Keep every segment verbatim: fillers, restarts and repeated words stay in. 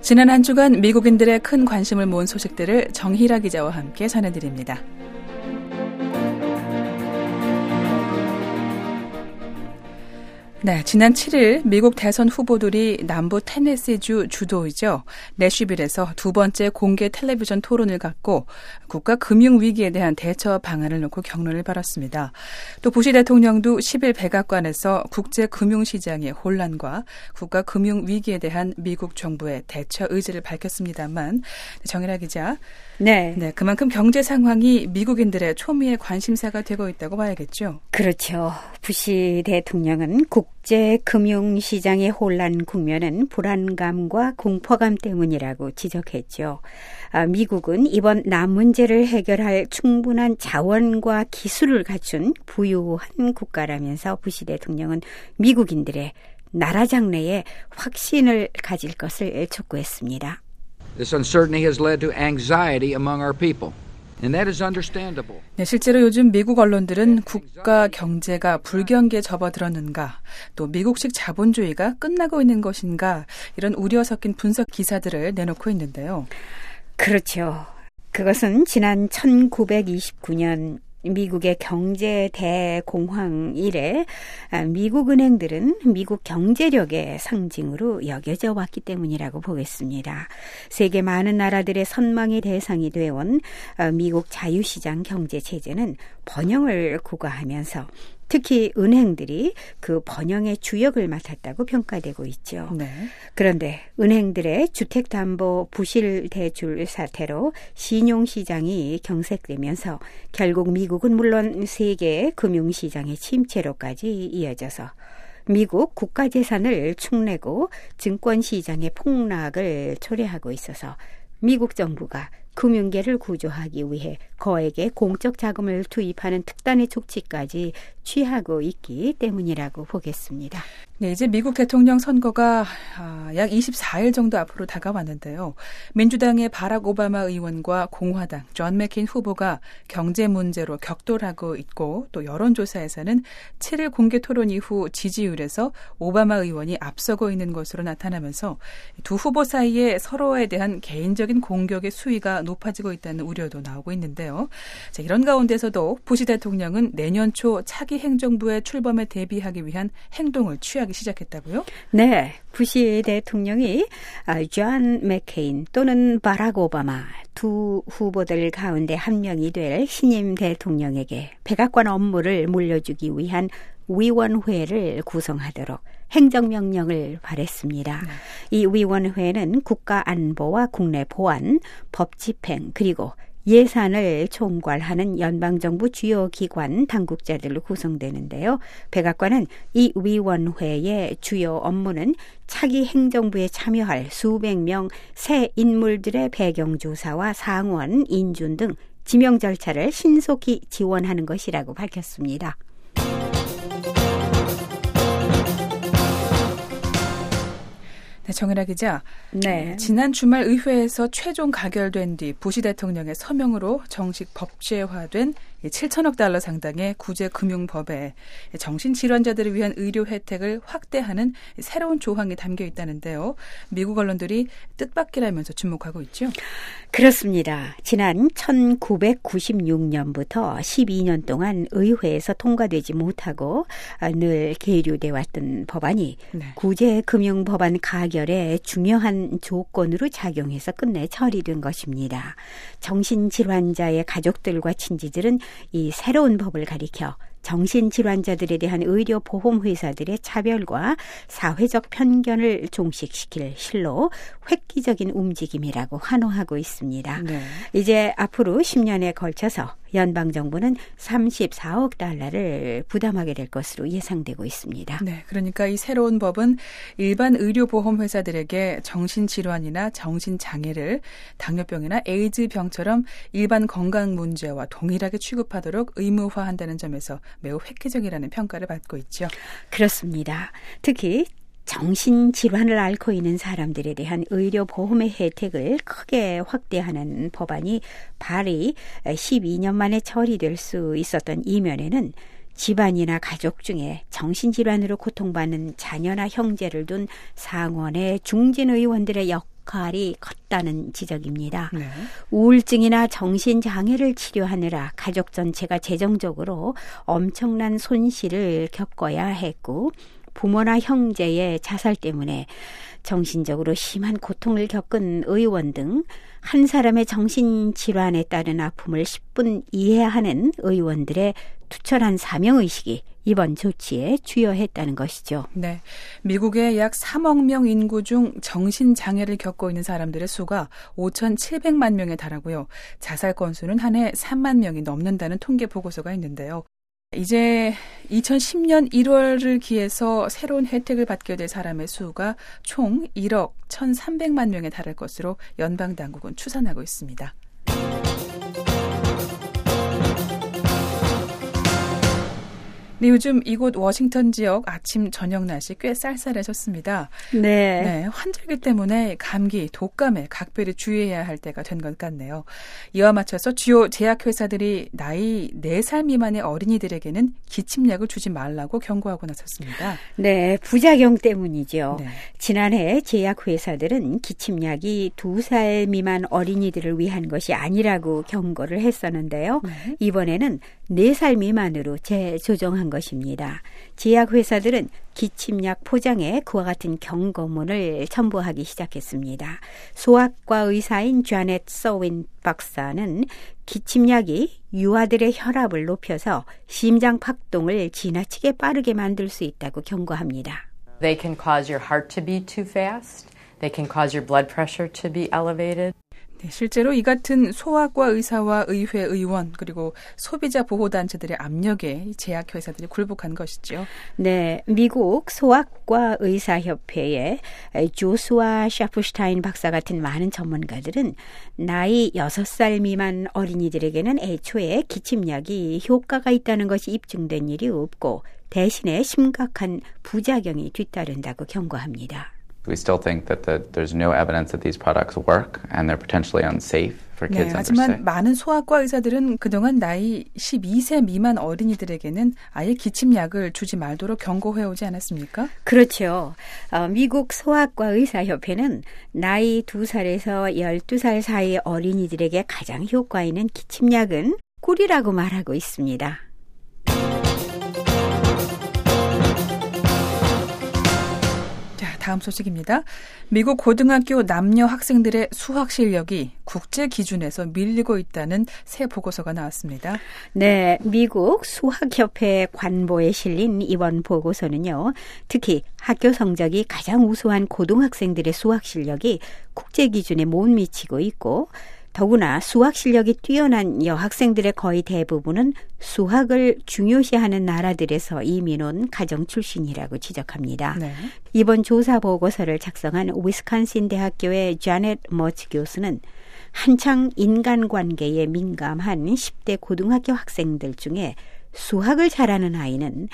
지난 한 주간 미국인들의 큰 관심을 모은 소식들을 정희라 기자와 함께 전해드립니다. 네, 지난 칠 일 미국 대선 후보들이 남부 테네시주 주도이죠. 내쉬빌에서 두 번째 공개 텔레비전 토론을 갖고 국가 금융 위기에 대한 대처 방안을 놓고 격론을 벌였습니다. 또 부시 대통령도 십 일 백악관에서 국제 금융 시장의 혼란과 국가 금융 위기에 대한 미국 정부의 대처 의지를 밝혔습니다만, 정일아 기자, 네. 네, 그만큼 경제 상황이 미국인들의 초미의 관심사가 되고 있다고 봐야겠죠. 그렇죠. 부시 대통령은 국제 금융 시장의 혼란 국면은 불안감과 공포감 때문이라고 지적했죠. 아, 미국은 이번 남 문제를 해결할 충분한 자원과 기술을 갖춘 부유한 국가라면서 부시 대통령은 미국인들의 나라 장래에 확신을 가질 것을 촉구했습니다. This uncertainty has led to anxiety among our people. And that is understandable. 네, 실제로 요즘 미국 언론들은 국가 경제가 불경기에 접어들었는가, 또 미국식 자본주의가 끝나고 있는 것인가, 이런 우려 섞인 분석 기사들을 내놓고 있는데요. 그렇죠. 그것은 지난 천구백이십구 년 미국의 경제 대공황 이래 미국 은행들은 미국 경제력의 상징으로 여겨져 왔기 때문이라고 보겠습니다. 세계 많은 나라들의 선망의 대상이 되어온 미국 자유시장 경제 체제는 번영을 구가하면서 특히 은행들이 그 번영의 주역을 맡았다고 평가되고 있죠. 네. 그런데 은행들의 주택담보 부실 대출 사태로 신용시장이 경색되면서 결국 미국은 물론 세계 금융시장의 침체로까지 이어져서 미국 국가재산을 축내고 증권시장의 폭락을 초래하고 있어서 미국 정부가 금융계를 구조하기 위해 거액의 공적 자금을 투입하는 특단의 조치까지 취하고 있기 때문이라고 보겠습니다. 네, 이제 미국 대통령 선거가 약 이십사 일 정도 앞으로 다가왔는데요. 민주당의 바락 오바마 의원과 공화당 존 맥케인 후보가 경제 문제로 격돌하고 있고, 또 여론조사에서는 칠 일 공개 토론 이후 지지율에서 오바마 의원이 앞서고 있는 것으로 나타나면서 두 후보 사이에 서로에 대한 개인적인 공격의 수위가 높아지고 있다는 우려도 나오고 있는데요. 자, 이런 가운데서도 부시 대통령은 내년 초 차기 행정부의 출범에 대비하기 위한 행동을 취하기 시작했다고요? 네, 부시 대통령이 존 맥케인 또는 바락 오바마 두 후보들 가운데 한 명이 될 신임 대통령에게 백악관 업무를 물려주기 위한 위원회를 구성하도록 행정명령을 발했습니다. 네. 이 위원회는 국가안보와 국내 보안, 법집행, 그리고 예산을 총괄하는 연방정부 주요 기관 당국자들로 구성되는데요. 백악관은 이 위원회의 주요 업무는 차기 행정부에 참여할 수백 명 새 인물들의 배경조사와 상원, 인준 등 지명 절차를 신속히 지원하는 것이라고 밝혔습니다. 네, 정일아 기자. 네. 지난 주말 의회에서 최종 가결된 뒤 부시 대통령의 서명으로 정식 법제화된 칠천억 달러 상당의 구제금융법에 정신질환자들을 위한 의료 혜택을 확대하는 새로운 조항이 담겨 있다는데요. 미국 언론들이 뜻밖이라면서 주목하고 있죠. 그렇습니다. 지난 천구백구십육 년부터 십이 년 동안 의회에서 통과되지 못하고 늘 계류돼 왔던 법안이 네. 구제금융법안 가결의 중요한 조건으로 작용해서 끝내 처리된 것입니다. 정신질환자의 가족들과 친지들은 이 새로운 법을 가리켜 정신질환자들에 대한 의료보험회사들의 차별과 사회적 편견을 종식시킬 실로 획기적인 움직임이라고 환호하고 있습니다. 네. 이제 앞으로 십 년에 걸쳐서 연방정부는 삼십사억 달러를 부담하게 될 것으로 예상되고 있습니다. 네, 그러니까 이 새로운 법은 일반 의료보험회사들에게 정신질환이나 정신장애를 당뇨병이나 에이즈병처럼 일반 건강 문제와 동일하게 취급하도록 의무화한다는 점에서 매우 획기적이라는 평가를 받고 있죠. 그렇습니다. 특히 정신질환을 앓고 있는 사람들에 대한 의료보험의 혜택을 크게 확대하는 법안이 발의 십이 년 만에 처리될 수 있었던 이면에는 집안이나 가족 중에 정신질환으로 고통받는 자녀나 형제를 둔 상원의 중진 의원들의 역 역할이 컸다는 지적입니다. 네. 우울증이나 정신장애를 치료하느라 가족 전체가 재정적으로 엄청난 손실을 겪어야 했고 부모나 형제의 자살 때문에 정신적으로 심한 고통을 겪은 의원 등 한 사람의 정신질환에 따른 아픔을 십 분 이해하는 의원들의 투철한 사명의식이 이번 조치에 주요했다는 것이죠. 네, 미국의 약 삼억 명 인구 중 정신장애를 겪고 있는 사람들의 수가 오천칠백만 명에 달하고요. 자살 건수는 한 해 삼만 명이 넘는다는 통계 보고서가 있는데요. 이제 이천십 년 일월을 기해서 새로운 혜택을 받게 될 사람의 수가 총 일억 천삼백만 명에 달할 것으로 연방당국은 추산하고 있습니다. 네, 요즘 이곳 워싱턴 지역 아침 저녁 날씨 꽤 쌀쌀해졌습니다. 네. 네, 환절기 때문에 감기, 독감에 각별히 주의해야 할 때가 된 것 같네요. 이와 맞춰서 주요 제약회사들이 나이 네 살 미만의 어린이들에게는 기침약을 주지 말라고 경고하고 나섰습니다. 네, 부작용 때문이죠. 네. 지난해 제약회사들은 기침약이 두 살 미만 어린이들을 위한 것이 아니라고 경고를 했었는데요. 네. 이번에는 네 살 미만으로 재조정한 것입니다. 제약회사들은 기침약 포장에 그와 같은 경고문을 첨부하기 시작했습니다. 소아과 의사인 자넷 서윈 박사는 기침약이 유아들의 혈압을 높여서 심장 박동을 지나치게 빠르게 만들 수 있다고 경고합니다. They can cause your heart to beat too fast. They can cause your blood pressure to be elevated. 네, 실제로 이 같은 소아과 의사와 의회 의원 그리고 소비자 보호단체들의 압력에 제약회사들이 굴복한 것이죠. 네, 미국 소아과 의사협회의 조수아 샤프슈타인 박사 같은 많은 전문가들은 나이 여섯 살 미만 어린이들에게는 애초에 기침약이 효과가 있다는 것이 입증된 일이 없고 대신에 심각한 부작용이 뒤따른다고 경고합니다. We still think that the, there's no evidence that these products work and they're potentially unsafe for kids 네, under 하지만 six. 많은 소아과 의사들은 그동안 나이 십이 세 미만 어린이들에게는 아예 기침약을 주지 말도록 경고해오지 않았습니까? 그렇죠. 어, 미국 소아과 의사협회는 나이 두 살에서 열두 살 사이 어린이들에게 가장 효과 있는 기침약은 꿀이라고 말하고 있습니다. 다음 소식입니다. 미국 고등학교 남녀 학생들의 수학 실력이 국제 기준에서 밀리고 있다는 새 보고서가 나왔습니다. 네, 미국 수학협회 관보에 실린 이번 보고서는요. 특히 학교 성적이 가장 우수한 고등학생들의 수학 실력이 국제 기준에 못 미치고 있고 더구나 수학 실력이 뛰어난 여학생들의 거의 대부분은 수학을 중요시하는 나라들에서 이민 온 가정 출신이라고 지적합니다. 네. 이번 조사 보고서를 작성한 위스콘신 대학교의 자넷 머치 교수는 한창 인간관계에 민감한 십 대 고등학교 학생들 중에 수학을 잘하는 아이는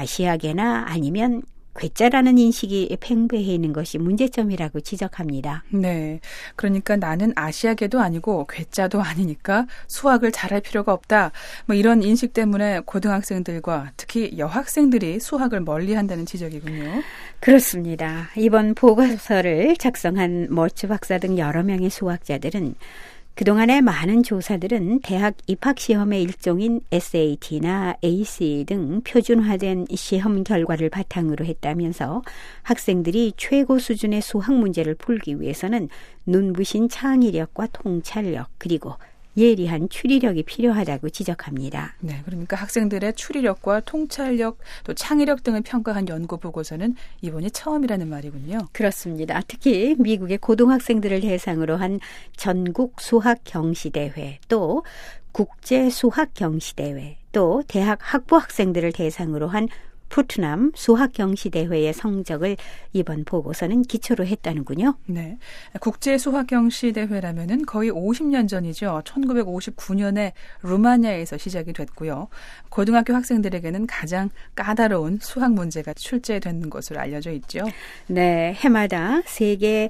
아시아계나 아니면 괴짜라는 인식이 팽배해 있는 것이 문제점이라고 지적합니다. 네, 그러니까 나는 아시아계도 아니고 괴짜도 아니니까 수학을 잘할 필요가 없다. 뭐 이런 인식 때문에 고등학생들과 특히 여학생들이 수학을 멀리한다는 지적이군요. 그렇습니다. 이번 보고서를 작성한 머츠 박사 등 여러 명의 수학자들은 그동안의 많은 조사들은 대학 입학시험의 일종인 에스에이티나 에이씨 등 표준화된 시험 결과를 바탕으로 했다면서 학생들이 최고 수준의 수학 문제를 풀기 위해서는 눈부신 창의력과 통찰력 그리고 예리한 추리력이 필요하다고 지적합니다. 네, 그러니까 학생들의 추리력과 통찰력 또 창의력 등을 평가한 연구 보고서는 이번이 처음이라는 말이군요. 그렇습니다. 특히 미국의 고등학생들을 대상으로 한 전국 수학 경시대회 또 국제 수학 경시대회 또 대학 학부 학생들을 대상으로 한 푸트남 수학경시대회의 성적을 이번 보고서는 기초로 했다는군요. 네, 국제 수학경시대회라면은 거의 오십 년 전이죠. 천구백오십구 년에 루마니아에서 시작이 됐고요. 고등학교 학생들에게는 가장 까다로운 수학 문제가 출제되는 것으로 알려져 있죠. 네, 해마다 세계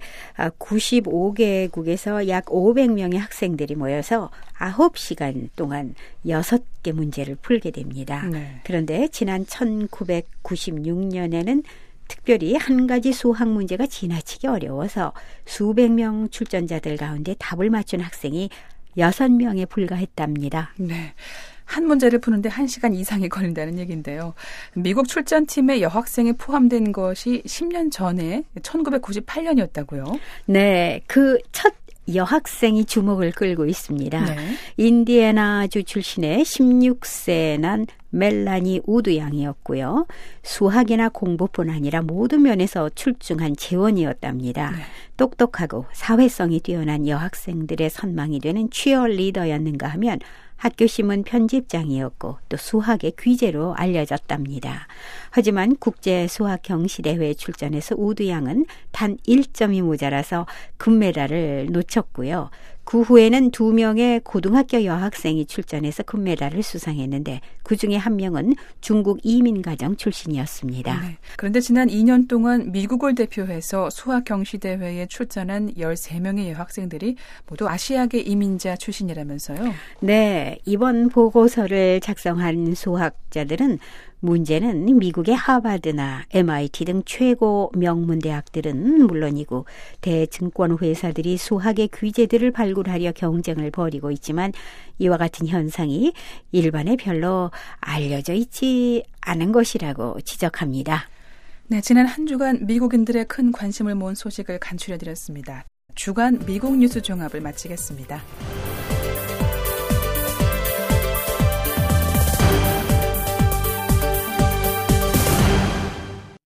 구십오 개국에서 약 오백 명의 학생들이 모여서 아홉 시간 동안 여섯 개 문제를 풀게 됩니다. 네. 그런데 지난 천구백구십육 년에는 특별히 한 가지 수학 문제가 지나치게 어려워서 수백 명 출전자들 가운데 답을 맞춘 학생이 여섯 명에 불과했답니다. 네. 한 문제를 푸는데 한 시간 이상이 걸린다는 얘기인데요. 미국 출전팀에 여학생이 포함된 것이 십 년 전에 천구백구십팔 년이었다고요? 네. 그 첫 여학생이 주목을 끌고 있습니다. 네. 인디애나주 출신의 십육 세 난 멜라니 우드 양이었고요. 수학이나 공부뿐 아니라 모든 면에서 출중한 재원이었답니다. 네. 똑똑하고 사회성이 뛰어난 여학생들의 선망이 되는 치어리더였는가 하면 학교 신문 편집장이었고 또 수학의 귀재로 알려졌답니다. 하지만 국제 수학 경시대회에 출전해서 우드 양은 단 일 점이 모자라서 금메달을 놓쳤고요. 그 후에는 두 명의 고등학교 여학생이 출전해서 금메달을 수상했는데 그중에 한 명은 중국 이민가정 출신이었습니다. 네. 그런데 지난 이 년 동안 미국을 대표해서 수학 경시대회에 출전한 열세 명의 여학생들이 모두 아시아계 이민자 출신이라면서요? 네. 이번 보고서를 작성한 수학자들은 문제는 미국의 하버드나 엠아이티 등 최고 명문 대학들은 물론이고 대증권 회사들이 수학의 귀재들을 발굴하려 경쟁을 벌이고 있지만 이와 같은 현상이 일반에 별로 알려져 있지 않은 것이라고 지적합니다. 네, 지난 한 주간 미국인들의 큰 관심을 모은 소식을 간추려드렸습니다. 주간 미국 뉴스 종합을 마치겠습니다.